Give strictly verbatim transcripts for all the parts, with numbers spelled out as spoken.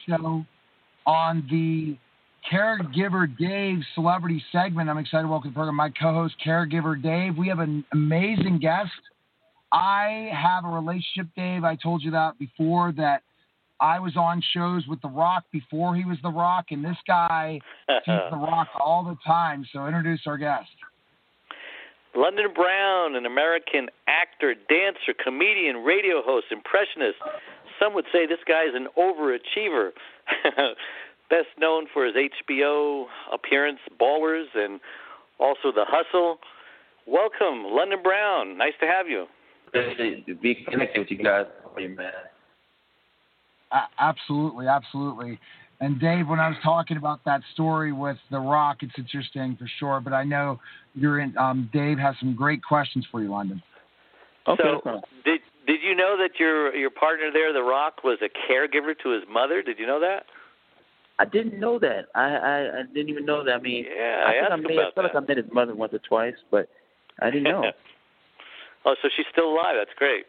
show on the Caregiver Dave celebrity segment. I'm excited to welcome to the program my co-host, Caregiver Dave. We have an amazing guest. I have a relationship, Dave. I told you that before, that I was on shows with The Rock before he was The Rock, and this guy sees The Rock all the time. So introduce our guest. London Brown, an American actor, dancer, comedian, radio host, impressionist. Some would say this guy is an overachiever. Best known for his H B O appearance, Ballers, and also The Hustle. Welcome, London Brown. Nice to have you. Good to be connected with you guys, man. Uh, absolutely, absolutely. And Dave, when I was talking about that story with The Rock, it's interesting for sure. But I know you're in. Um, Dave has some great questions for you, London. Okay. So, did did you know that your your partner there, The Rock, was a caregiver to his mother? Did you know that? I didn't know that. I I, I didn't even know that. I mean, yeah, I, I think asked I, may, about I feel that. like I met his mother once or twice, but I didn't know. Oh, so she's still alive. That's great.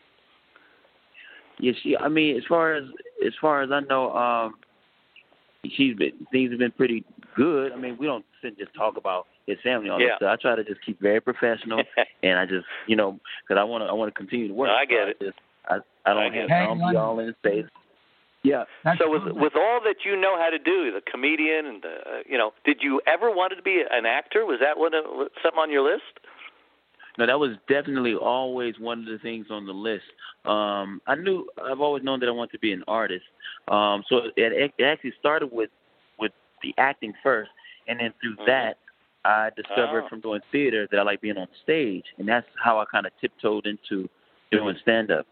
Yeah, she. I mean, as far as as far as I know, um, she's been things have been pretty good. I mean, we don't sit and just talk about his family all yeah. this stuff. I try to just keep very professional, and I just, you know, because I want to I want to continue to work. No, I get so it. I, just, I, I don't I have it. I don't be all in space. Yeah. So with with all that you know how to do, the comedian and the, uh, you know, did you ever want to be an actor? Was that one of, something on your list? No, that was definitely always one of the things on the list. Um, I knew I've always known that I wanted to be an artist. Um, so it, it actually started with with the acting first, and then through mm-hmm. that, I discovered oh. from doing theater that I like being on stage, and that's how I kind of tiptoed into doing stand-up.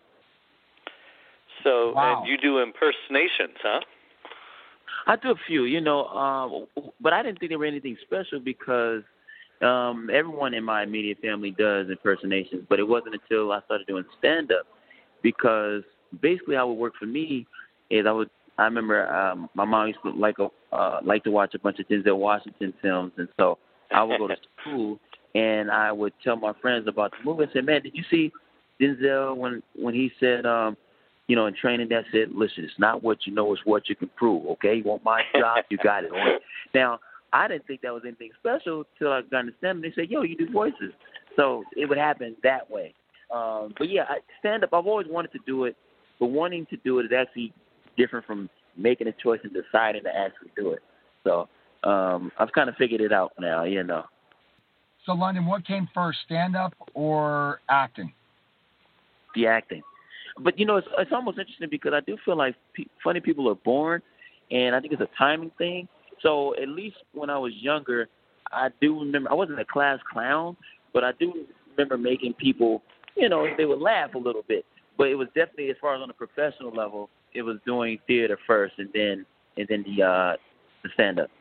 So, wow. and you do impersonations, huh? I do a few, you know, um, but I didn't think they were anything special because um, everyone in my immediate family does impersonations, but it wasn't until I started doing stand-up because basically how it worked for me is I would, I remember um, my mom used to like, a, uh, like to watch a bunch of Denzel Washington films, and so I would go to school and I would tell my friends about the movie and say, man, did you see Denzel when, when he said, um, you know, in training, that's it. Listen, it's not what you know, it's what you can prove, okay? You want my job, you got it. Okay? Now, I didn't think that was anything special until I got to stand-up. They said, yo, you do voices. So it would happen that way. Um, but, yeah, I, stand-up, I've always wanted to do it, but wanting to do it is actually different from making a choice and deciding to actually do it. So um, I've kind of figured it out now, you know. So, London, what came first, stand-up or acting? The acting. But, you know, it's, it's almost interesting because I do feel like pe- funny people are born, and I think it's a timing thing. So at least when I was younger, I do remember – I wasn't a class clown, but I do remember making people, you know, they would laugh a little bit. But it was definitely, as far as on a professional level, it was doing theater first and then and then the uh, the stand-up.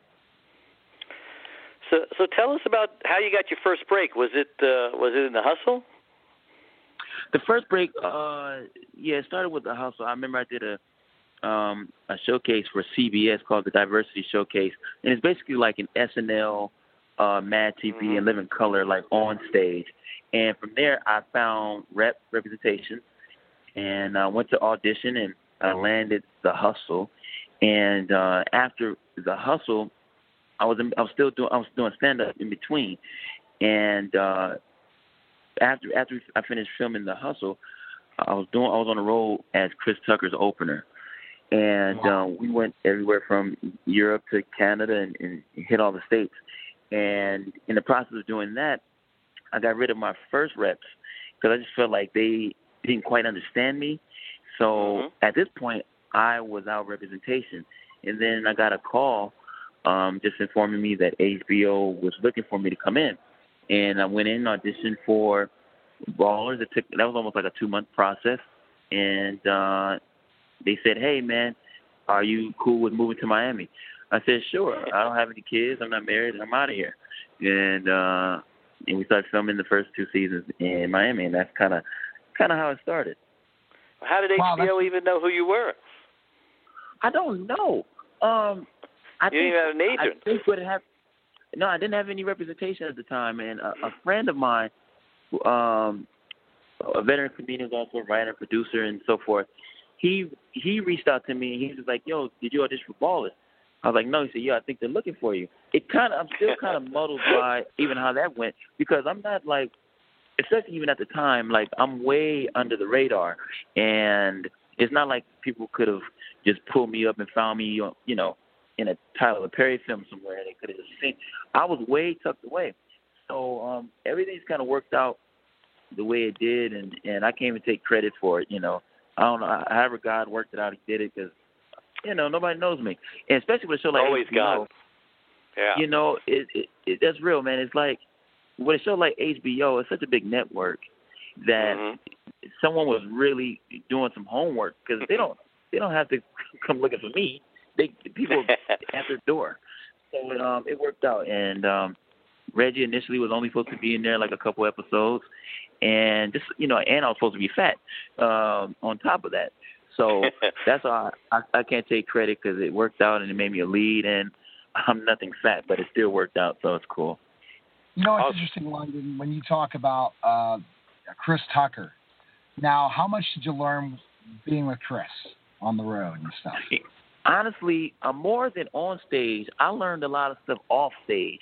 So so tell us about how you got your first break. Was it uh, was it in The Hustle? The first break, uh, yeah, it started with The Hustle. I remember I did a um, a showcase for C B S called the Diversity Showcase, and it's basically like an S N L, uh, Mad T V, mm-hmm. and Living Color, like on stage. And from there, I found rep representation, and I uh, went to audition, and I landed The Hustle. And uh, after The Hustle, I was in, I was still doing I was doing stand up in between, and uh, after after I finished filming The Hustle, I was doing I was on the road as Chris Tucker's opener, and wow. uh, we went everywhere from Europe to Canada and, and hit all the states. And in the process of doing that, I got rid of my first reps because I just felt like they didn't quite understand me. So mm-hmm. at this point, I was out representation, and then I got a call um, just informing me that H B O was looking for me to come in. And I went in, auditioned for Ballers. It took that was almost like a two month process. And uh, they said, "Hey, man, are you cool with moving to Miami?" I said, "Sure. I don't have any kids. I'm not married. And I'm out of here." And uh, and we started filming the first two seasons in Miami, and that's kind of kind of how it started. How did H B O wow, even know who you were? I don't know. Um, I you think, didn't even have an agent. I think would have. No, I didn't have any representation at the time, and a, a friend of mine, um, a veteran comedian, also a writer, producer, and so forth, he he reached out to me and he was like, "Yo, did you audition for Ballers?" I was like, "No." He said, "Yeah, I think they're looking for you." It kind of I'm still kind of muddled by even how that went because I'm not like, especially even at the time, like I'm way under the radar, and it's not like people could have just pulled me up and found me, you know, in a Tyler Perry film somewhere. They could have just seen. I was way tucked away, so um, everything's kind of worked out the way it did, and, and I can't even take credit for it. You know, I don't know. However God worked it out, He did it because you know nobody knows me, and especially with a show like always H B O, God. Yeah. You know, it, it, it that's real, man. It's like with a show like H B O, it's such a big network that mm-hmm. someone was really doing some homework because they don't they don't have to come looking for me. They people at their door. So um, it worked out, and um, Reggie initially was only supposed to be in there like a couple episodes, and just you know, and I was supposed to be fat um, on top of that. So that's why I, I, I can't take credit because it worked out and it made me a lead, and I'm nothing fat, but it still worked out, so it's cool. You know, it's interesting, London, when you talk about uh, Chris Tucker. Now, how much did you learn being with Chris on the road and stuff? Honestly, uh, more than on stage, I learned a lot of stuff off stage.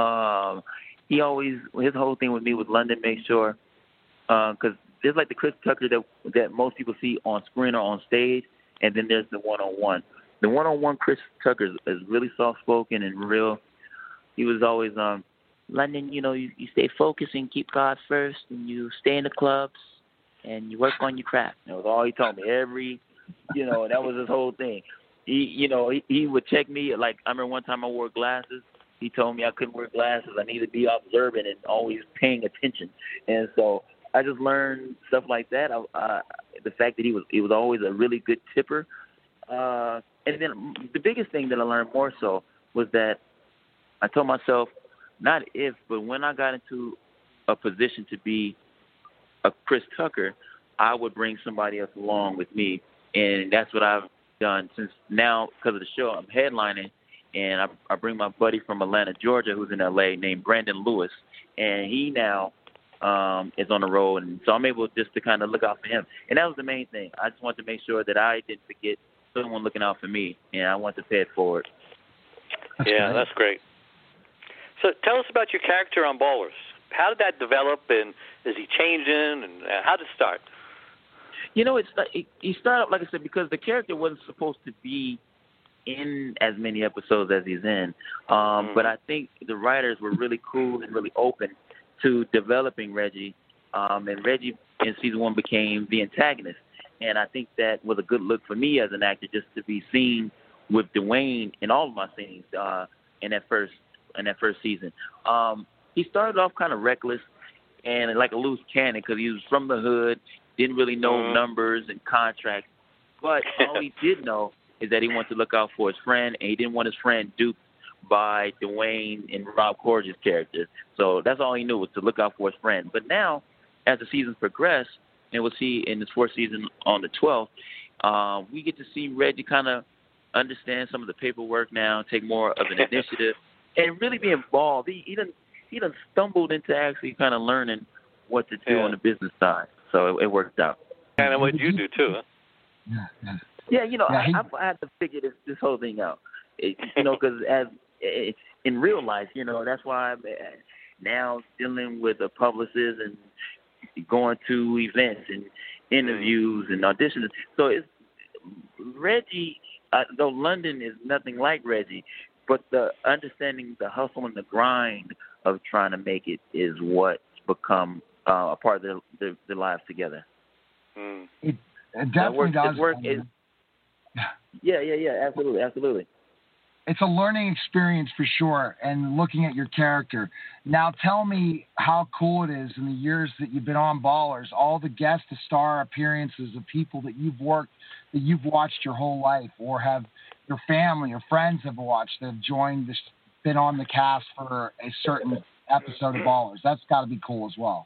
Um, he always, his whole thing with me was London, make sure, because uh, there's like the Chris Tucker that that most people see on screen or on stage, and then there's the one-on-one. The one-on-one Chris Tucker is, is really soft-spoken and real. He was always, um, London, you know, you, you stay focused and keep God first, and you stay in the clubs, and you work on your craft. That was all he told me. Every, you know, that was his whole thing. He, you know, he, he would check me. Like, I remember one time I wore glasses. He told me I couldn't wear glasses. I needed to be observant and always paying attention. And so I just learned stuff like that. I, uh, the fact that he was he was always a really good tipper. Uh, and then the biggest thing that I learned more so was that I told myself, not if, but when I got into a position to be a Chris Tucker, I would bring somebody else along with me. And that's what I've done since now, because of the show, I'm headlining, and I, I bring my buddy from Atlanta, Georgia, who's in L A, named Brandon Lewis, and he now um, is on the road, and so I'm able just to kind of look out for him. And that was the main thing. I just wanted to make sure that I didn't forget someone looking out for me, and I want to pay it forward. That's yeah, great. That's great. So tell us about your character on Ballers. How did that develop, and is he changing, and how did it start? You know, it's it, he started, like I said, because the character wasn't supposed to be in as many episodes as he's in. Um, mm-hmm. But I think the writers were really cool and really open to developing Reggie. Um, and Reggie in season one became the antagonist. And I think that was a good look for me as an actor, just to be seen with Dwayne in all of my scenes uh, in that first in that first season. Um, he started off kind of reckless and like a loose cannon because he was from the hood, didn't really know mm-hmm. numbers and contracts. But all he did know is that he wanted to look out for his friend, and he didn't want his friend duped by Dwayne and Rob Corddry's character. So that's all he knew, was to look out for his friend. But now, as the seasons progress, and we'll see in this fourth season on the twelfth, um, we get to see Reggie kind of understand some of the paperwork now, take more of an initiative, and really be involved. He, he done he done stumbled into actually kind of learning what to do yeah. on the business side. So it, it worked out. And what you do too, huh? Yeah, yeah. Yeah, you know, yeah, he, I, I had to figure this this whole thing out. It, you know, because as it, in real life, you know, that's why I'm now dealing with a publicist and going to events and interviews and auditions. So it's Reggie. Uh, though London is nothing like Reggie, but the understanding the hustle and the grind of trying to make it is what's become uh, a part of their, their, their lives together. Mm. It, it definitely does. Work is, yeah, yeah, yeah, absolutely, absolutely. It's a learning experience for sure, and looking at your character. Now tell me how cool it is in the years that you've been on Ballers, all the guest star appearances of people that you've worked, that you've watched your whole life, or have your family or friends have watched, that have joined, this, been on the cast for a certain episode of Ballers. That's got to be cool as well.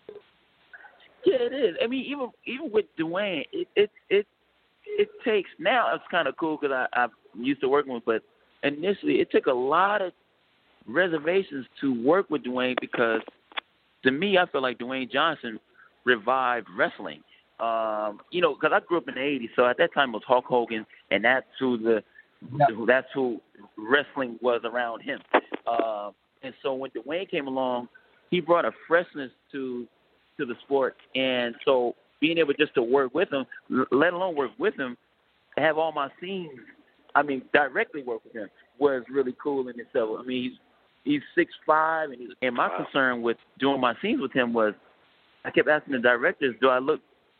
Yeah, it is. I mean, even even with Dwayne, it it it, it takes, now it's kind of cool because I I'm used to working with, but initially it took a lot of reservations to work with Dwayne, because to me, I feel like Dwayne Johnson revived wrestling. Um, you know, because I grew up in the eighties, so at that time it was Hulk Hogan, and that's who the Yep. that's who wrestling was around him. Uh, and so when Dwayne came along, he brought a freshness to to the sport, and so being able just to work with him, let alone work with him, have all my scenes, I mean, directly work with him was really cool in itself. I mean, he's he's six five, and he's, and my Wow. concern with doing my scenes with him was, I kept asking the directors, do I look,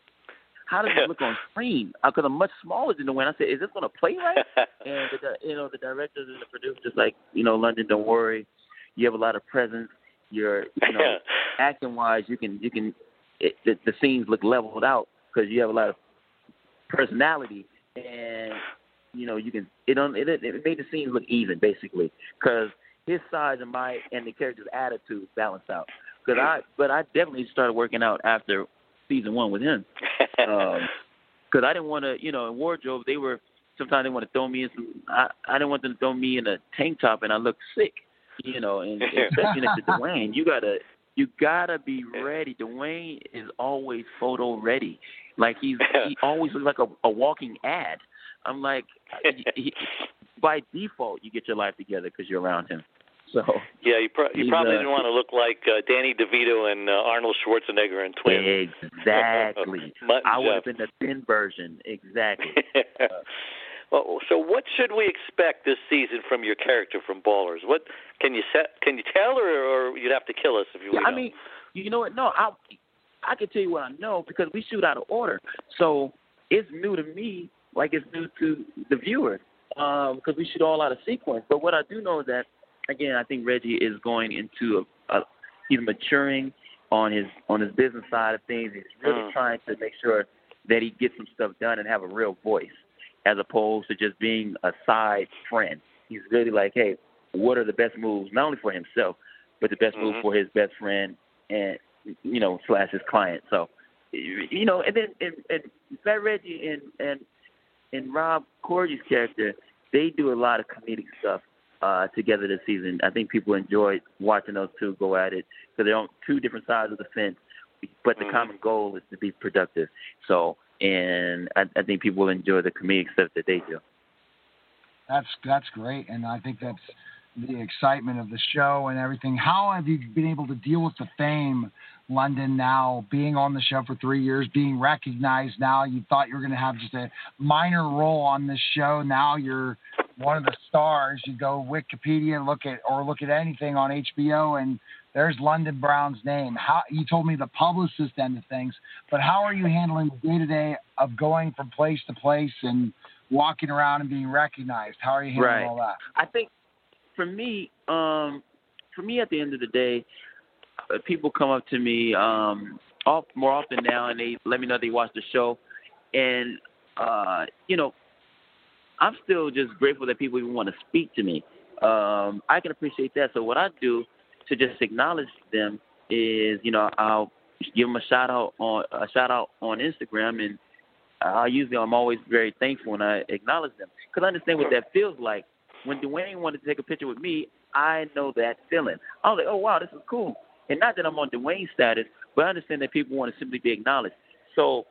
how does it look on screen? Because I'm much smaller than Dwayne. I said, is this going to play right? And, the, you know, the directors and the producers like, you know, London, don't worry. You have a lot of presence. You're, you know, acting-wise, you can, you can, it, the, the scenes look leveled out because you have a lot of personality. And, you know, you can, it, don't, it, it made the scenes look even, basically, because his size and my, and the character's attitude balanced out. Because I, but I definitely started working out after season one with him. Because um, I didn't want to, you know, in wardrobe, they were, sometimes they want to throw me in some, I, I didn't want them to throw me in a tank top and I look sick, you know, and especially next to Dwayne, you got to, you got to be ready. Dwayne is always photo ready. Like he's, he always looks like a, a walking ad. I'm like, he, by default, you get your life together because you're around him. So yeah, you, pro- you probably uh, didn't want to look like uh, Danny DeVito and uh, Arnold Schwarzenegger in Twins. Exactly. I would have Jeff. been the thin version. Exactly. uh, well, so what should we expect this season from your character from Ballers? What can you set? Can you tell, or, or you'd have to kill us if you? Yeah, know? I mean, you know what? No, I I can tell you what I know because we shoot out of order. So it's new to me, like it's new to the viewer, um, because we shoot all out of sequence. But what I do know is that, again, I think Reggie is going into a, a he's maturing on his on his business side of things. He's really mm. trying to make sure that he gets some stuff done and have a real voice, as opposed to just being a side friend. He's really like, hey, what are the best moves, not only for himself, but the best mm-hmm. move for his best friend and, you know, slash his client. So, you know, and then and, and Fat Reggie and and and Rob Corddry's character, they do a lot of comedic stuff Uh, together this season. I think people enjoy watching those two go at it because they're on two different sides of the fence, but the mm-hmm. common goal is to be productive. So, and I, I think people will enjoy the comedic stuff that they do. That's that's great, and I think that's the excitement of the show and everything. How have you been able to deal with the fame, London, now being on the show for three years, being recognized now? You thought you were going to have just a minor role on this show. Now you're one of the stars. You go Wikipedia and look at, or look at anything on H B O, and there's London Brown's name. How you told me the publicist end of things, but how are you handling the day to day of going from place to place and walking around and being recognized? How are you handling right. all that? I think for me, um, for me, at the end of the day, uh, people come up to me um, off, more often now, and they let me know they watch the show, and uh, you know. I'm still just grateful that people even want to speak to me. Um, I can appreciate that. So what I do to just acknowledge them is, you know, I'll give them a shout out on a shout out on Instagram, and I usually I'm always very thankful when I acknowledge them because I understand what that feels like. When Dwayne wanted to take a picture with me, I know that feeling. I was like, oh wow, this is cool. And not that I'm on Dwayne status, but I understand that people want to simply be acknowledged. So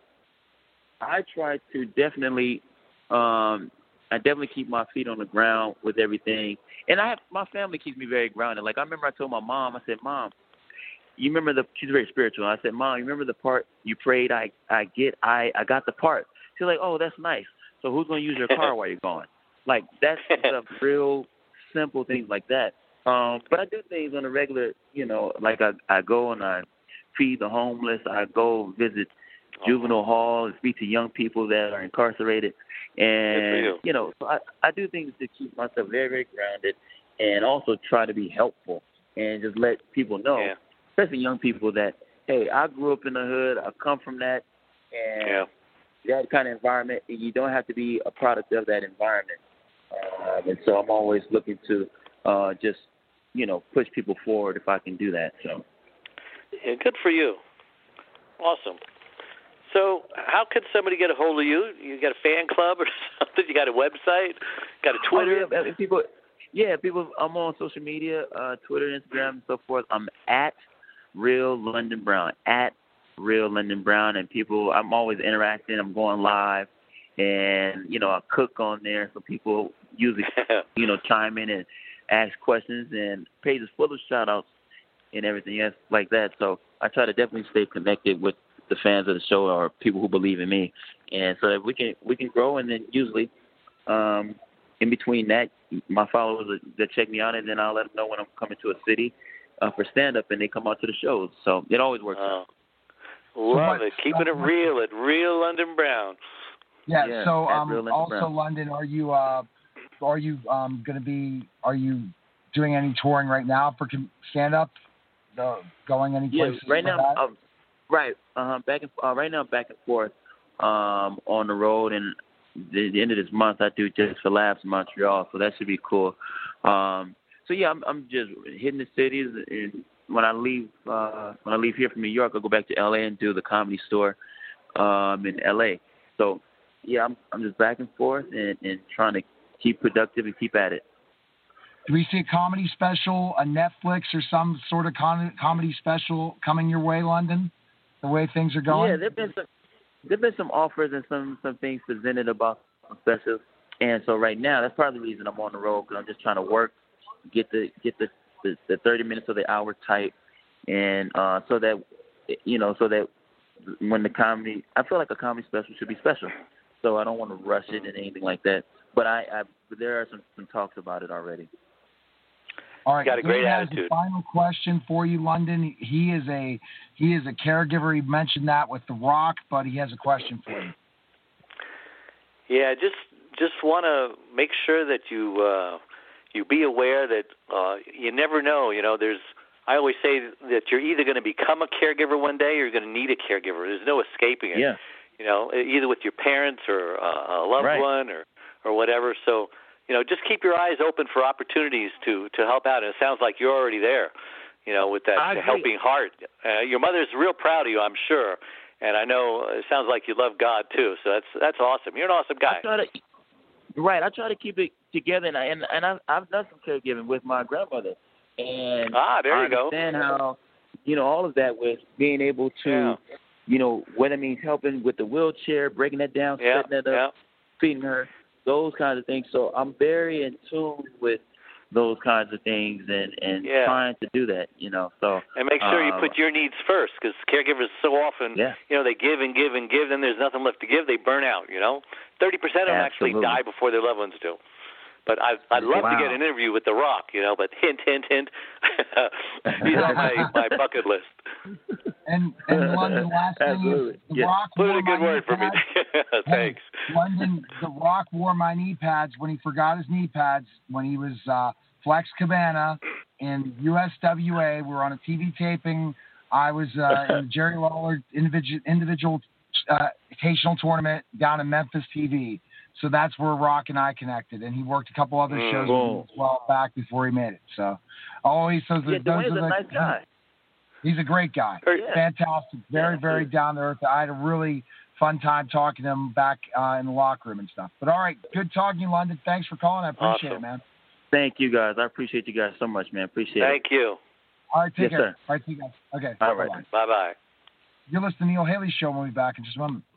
I try to definitely. Um, I definitely keep my feet on the ground with everything. And I have, my family keeps me very grounded. Like, I remember I told my mom, I said, Mom, you remember the, she's very spiritual. I said, Mom, you remember the part you prayed I, I get, I, I got the part. She's like, oh, that's nice. So who's going to use your car while you're gone? Like, that's stuff, real simple things like that. Um, but I do things on a regular, you know, like I, I go and I feed the homeless. I go visit juvenile hall and speak to young people that are incarcerated. And, you. you know, so I, I do things to keep myself very, very grounded and also try to be helpful and just let people know, yeah. especially young people, that, hey, I grew up in the hood. I come from that. And yeah. that kind of environment, you don't have to be a product of that environment. Um, and so I'm always looking to uh, just, you know, push people forward if I can do that. So, yeah, good for you. Awesome. So how could somebody get a hold of you? You got a fan club or something? You got a website? Got a Twitter? Oh, yeah, people, yeah, people. I'm on social media, uh, Twitter, Instagram, and so forth. I'm at Real London Brown. At Real London Brown, and people, I'm always interacting. I'm going live, and, you know, I cook on there, so people usually, you know, chime in and ask questions, and page is full of shout-outs and everything else like that. So I try to definitely stay connected with the fans of the show or people who believe in me, and so that we can we can grow. And then usually, um, in between that, my followers that check me out, and then I'll let them know when I'm coming to a city uh, for stand-up, and they come out to the shows. So it always works oh. out. Love it. Keeping it real at Real London Brown. Yeah. Yeah, so at um, Real London also Brown. London, are you uh, are you um, going to be? Are you doing any touring right now for stand up? Uh, going any Yeah, places? right like now, that? um, right, uh, back and uh, right now, I'm back and forth um, on the road, and the, the end of this month, I do Just for Laughs in Montreal, so that should be cool. Um, so yeah, I'm, I'm just hitting the cities, and when I leave, uh, when I leave here from New York, I'll go back to L A and do the Comedy Store um, in L A. So yeah, I'm, I'm just back and forth and, and trying to keep productive and keep at it. Do we see a comedy special, a Netflix, or some sort of con- comedy special coming your way, London? The way things are going. Yeah, there've been some there've been some offers and some some things presented about some specials, and so right now that's part of the reason I'm on the road, because I'm just trying to work, get the get the the, the thirty minutes or the hour tight, and uh, so that you know so that when the comedy, I feel like a comedy special should be special, so I don't want to rush it and anything like that. But I, I there are some, some talks about it already. All right, got a great Dave has attitude. a final question for you, London. He is a he is a caregiver. He mentioned that with The Rock, but he has a question for you. Yeah, just just want to make sure that you uh, you be aware that uh, you never know. You know, there's. I always say that you're either going to become a caregiver one day, or you're going to need a caregiver. There's no escaping it. Yeah. You know, either with your parents or uh, a loved Right. one or or whatever. So, you know, just keep your eyes open for opportunities to, to help out. And it sounds like you're already there, you know, with that I agree. helping heart. Uh, your mother's real proud of you, I'm sure. And I know it sounds like you love God, too. So that's that's awesome. You're an awesome guy. I try to, right. I try to keep it together, and I, and, and I've, I've done some caregiving with my grandmother. And Ah, there I you go. understand how, you know, all of that with being able to, Yeah. you know, whether it means helping with the wheelchair, breaking that down, Yeah, setting it up, yeah. feeding her, those kinds of things. So I'm very in tune with those kinds of things and, and Yeah. trying to do that, you know. So And make sure you um, put your needs first, because caregivers so often, Yeah. you know, they give and give and give, then there's nothing left to give. They burn out, you know. thirty percent of them actually Absolutely. die before their loved ones do. But I, I'd love Wow. to get an interview with The Rock, you know, but hint, hint, hint. He's on my, my bucket list. And and London, last thing is Absolutely. The Yeah. Rock Put in wore a good my word knee for me. pads. Thanks. Hey, London, The Rock wore my knee pads when he forgot his knee pads when he was uh, Flex Cabana in U S W A. We were on a T V taping. I was uh, in the Jerry Lawler individual individual uh, occasional tournament down in Memphis T V. So that's where Rock and I connected, and he worked a couple other shows Mm. with me as well back before he made it. So always those, yeah, those Dwayne's are a the, nice guy. He's a great guy. Yeah. Fantastic. Very, Yeah, very absolutely. down to earth. I had a really fun time talking to him back uh, in the locker room and stuff. But all right, good talking to you, London. Thanks for calling. I appreciate Awesome. it, man. Thank you, guys. I appreciate you guys so much, man. Appreciate Thank you. All right, take Yes, care. sir. All right, see you guys. Okay. All right. Bye-bye. Bye-bye. You're listening to Neil Haley Show. We'll be back in just a moment.